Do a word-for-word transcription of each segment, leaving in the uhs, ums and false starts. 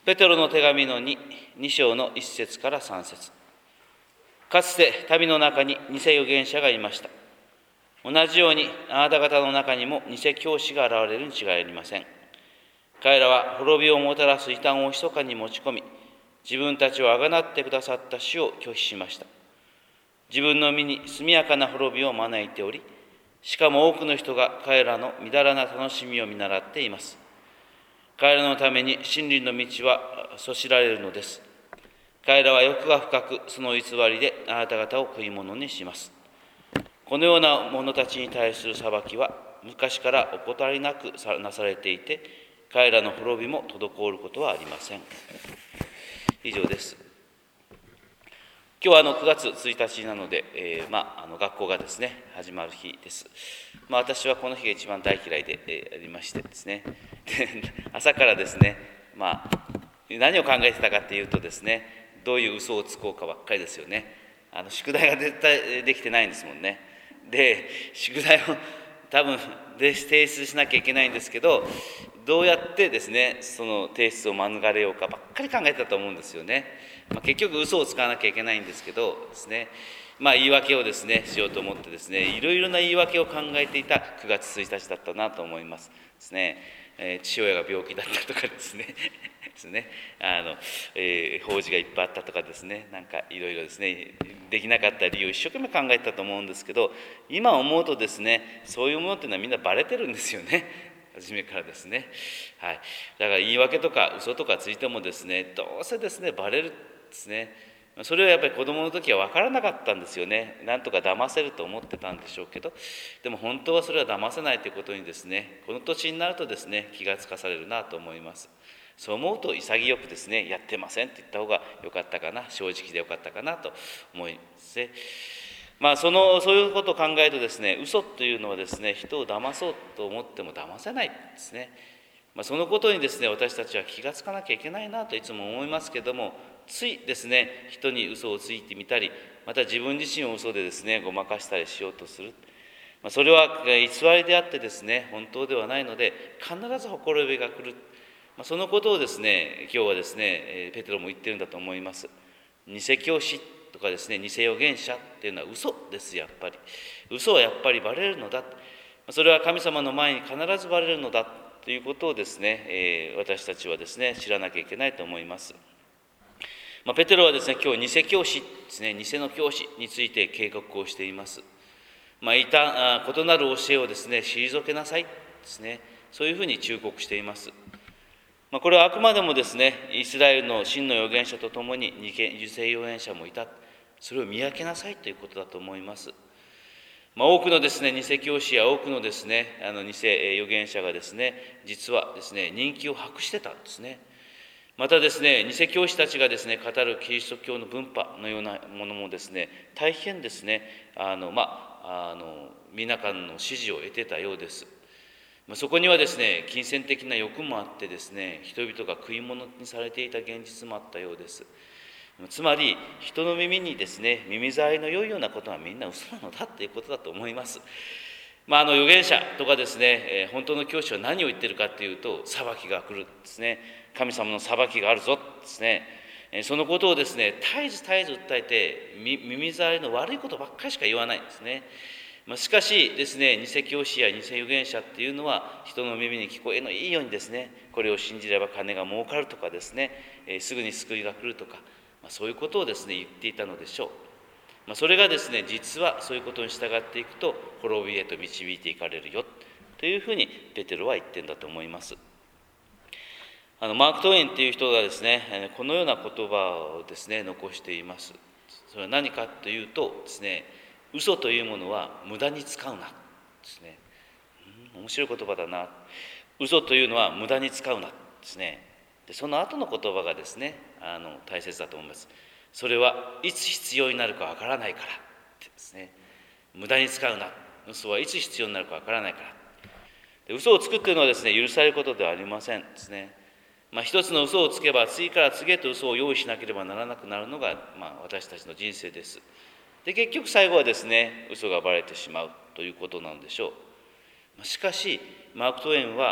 ペテロの手紙のに、に章のいち節からさん節。かつて民の中に偽預言者がいました。同じようにあなた方の中にも偽教師が現れるに違いありません。彼らは滅びをもたらす異端を密かに持ち込み、自分たちをあがなってくださった主を拒否しました。自分の身に速やかな滅びを招いており、しかも多くの人が彼らのみだらな楽しみを見習っています。彼らのために真理の道はそしられるのです。彼らは欲が深く、その偽りであなた方を食い物にします。このような者たちに対する裁きは昔から怠りなくなされていて、彼らの滅びも滞ることはありません。以上です。今日はあのくがつついたちなので、えーまあ、あの学校がですね始まる日です。まあ、私はこの日が一番大嫌いで、えー、ありましてですね、朝からですね、まあ、何を考えてたかっていうとですね、どういう嘘をつこうかばっかりですよね。あの宿題が絶対できてないんですもんね。で、宿題を多分で提出しなきゃいけないんですけど、どうやってですねその提出を免れようかばっかり考えてたと思うんですよね。まあ、結局嘘をつかなきゃいけないんですけどですね、まあ、言い訳をですねしようと思ってですね、いろいろな言い訳を考えていたくがつついたちだったなと思いますですね。えー、父親が病気だったとかですねですね、あの、えー、法事がいっぱいあったとかですね、なんかいろいろですねできなかった理由を一生懸命考えてたと思うんですけど、今思うとですね、そういうものっていうのはみんなバレてるんですよね、初めからですね。はい、だから言い訳とか嘘とかついてもですね、どうせですねバレるですね。それはやっぱり子どもの時は分からなかったんですよね。なんとか騙せると思ってたんでしょうけど、でも本当はそれは騙せないということにですね、この年になるとですね気がつかされるなと思います。そう思うと潔くですね、やってませんって言った方がよかったかな、正直でよかったかなと思いますね。まあ、そのそういうことを考えるとですね、嘘というのはですね、人を騙そうと思っても騙せないですね。まあ、そのことにですね、私たちは気がつかなきゃいけないなといつも思いますけども、ついですね、人に嘘をついてみたり、また自分自身を嘘でですね、ごまかしたりしようとする。まあ、それは偽りであってですね、本当ではないので、必ずほころびが来る。まあ、そのことをですね、今日はですね、ペテロも言ってるんだと思います。偽教師とかですね、偽預言者っていうのは嘘です、やっぱり。嘘はやっぱりバレるのだ。それは神様の前に必ずバレるのだということをですね、えー、私たちはですね、知らなきゃいけないと思います。まあ、ペテロはですね、今日偽教師ですね、偽の教師について警告をしています。まあ、いた異なる教えをですね、退けなさいですね、そういうふうに忠告しています。まあ、これはあくまでもですね、イスラエルの真の預言者とともに偽預言者もいた。それを見分けなさいということだと思います。まあ、多くのですね、偽教師や多くのですね、あの偽預言者がですね、実はですね、人気を博してたんですね。またですね、偽教師たちがですね、語るキリスト教の分派のようなものもですね、大変ですね、あの、まあ、あの、皆からの支持を得てたようです。まあ、そこにはですね、金銭的な欲もあってですね、人々が食い物にされていた現実もあったようです。つまり、人の耳にですね、耳障りの良いようなことはみんな嘘なのだということだと思います。まあ、あの預言者とかですね、えー、本当の教師は何を言ってるかというと、裁きが来るですね、神様の裁きがあるぞですね、えー、そのことをですね、絶えず絶えず訴えて、耳障りの悪いことばっかりしか言わないんですね。まあ、しかしですね、偽教師や偽預言者っていうのは、人の耳に聞こえのいいようにですね、これを信じれば金が儲かるとかですね、えー、すぐに救いが来るとか、まあ、そういうことをですね、言っていたのでしょう。まあ、それがですね、実はそういうことに従っていくと滅びへと導いていかれるよというふうにペテロは言ってるんだと思います。あのマーク・トウェインという人がですね、このような言葉をですね残しています。それは何かというとですね、嘘というものは無駄に使うなですね。うん、面白い言葉だな。嘘というのは無駄に使うなですね。でその後の言葉がですね、あの大切だと思います。それはいつ必要になるかわからないからですね。無駄に使うな。嘘はいつ必要になるかわからないから。で嘘をつくっていうのはですね、許されることではありませんですね。まあ、一つの嘘をつけば次から次へと嘘を用意しなければならなくなるのが、まあ、私たちの人生です。で結局最後はですね、嘘がばれてしまうということなんでしょう。しかしマーク・トウェインは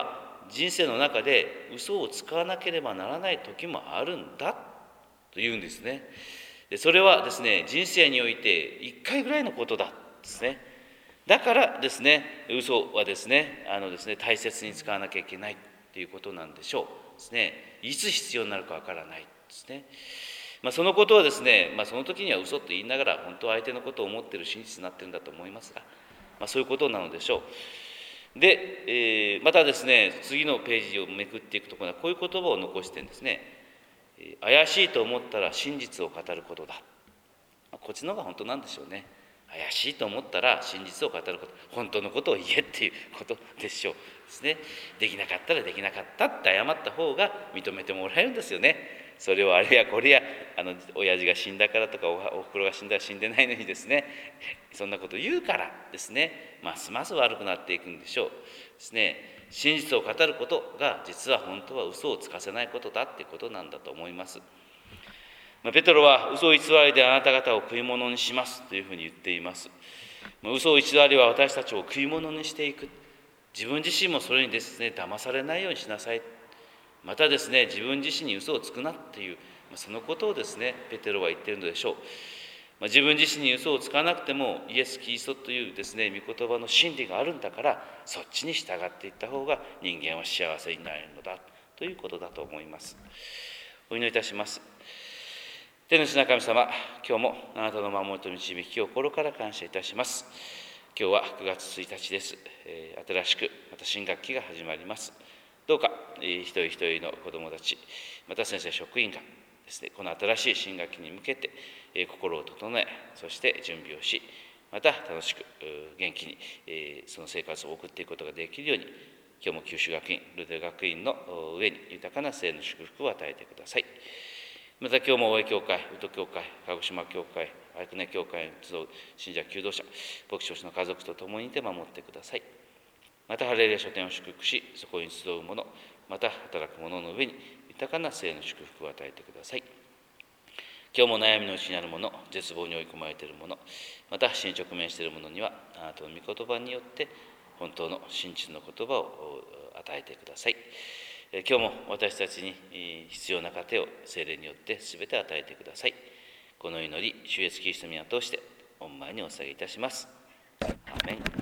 人生の中で嘘を使わなければならない時もあるんだというんですね。でそれはですね、人生においていっかいぐらいのことだですね。だからですね、嘘はですね、あのですね、大切に使わなきゃいけないということなんでしょうですね。いつ必要になるかわからないですね。まあ、そのことはですね、まあ、その時には嘘と言いながら本当は相手のことを思っている真実になっているんだと思いますが、まあ、そういうことなのでしょう。で、えーまたですね、次のページをめくっていくところはこういう言葉を残してるんですね。怪しいと思ったら真実を語ることだ。こっちの方が本当なんでしょうね。怪しいと思ったら真実を語ること、本当のことを言えっていうことでしょうですね。できなかったらできなかったって謝った方が認めてもらえるんですよね。それをあれやこれや、あの親父が死んだからとか お, おふくろが死んだら死んでないのにですね、そんなこと言うからですね、ますます悪くなっていくんでしょうですね。真実を語ることが実は本当は嘘をつかせないことだっていうことなんだと思います。ペテロは嘘偽りであなた方を食い物にしますというふうに言っています。嘘偽りは私たちを食い物にしていく。自分自身もそれにですね、騙されないようにしなさい。またですね、自分自身に嘘をつくなっていう、そのことをですね、ペテロは言っているのでしょう。自分自身に嘘をつかなくても、イエス・キリストというですね、御言葉の真理があるんだから、そっちに従っていった方が人間は幸せになれるのだということだと思います。お祈りいたします。天の父な神様、今日もあなたの守りと導きを心から感謝いたします。今日はくがつついたちです。えー、新しくまた新学期が始まります。どうか、えー、一人一人の子どもたち、また先生職員がですね、この新しい新学期に向けて、えー、心を整え、そして準備をし、また楽しく元気に、えー、その生活を送っていくことができるように、今日も九州学院、ルテル学院の上に豊かな生の祝福を与えてください。また今日も大江教会、宇都教会、鹿児島教会、愛久根教会に集う信者求道者、牧師牧師の家族と共にいて守ってください。またハレルヤ書店を祝福し、そこに集う者、また働く者の上に豊かな生の祝福を与えてください。今日も悩みのうちにある者、絶望に追い込まれている者、また死に直面している者には、あなたの御言葉によって本当の真実の言葉を与えてください。今日も私たちに必要な糧を聖霊によってすべて与えてください。この祈り、主イエスキリストの皆を通して御前にお捧げいたします。アーメン。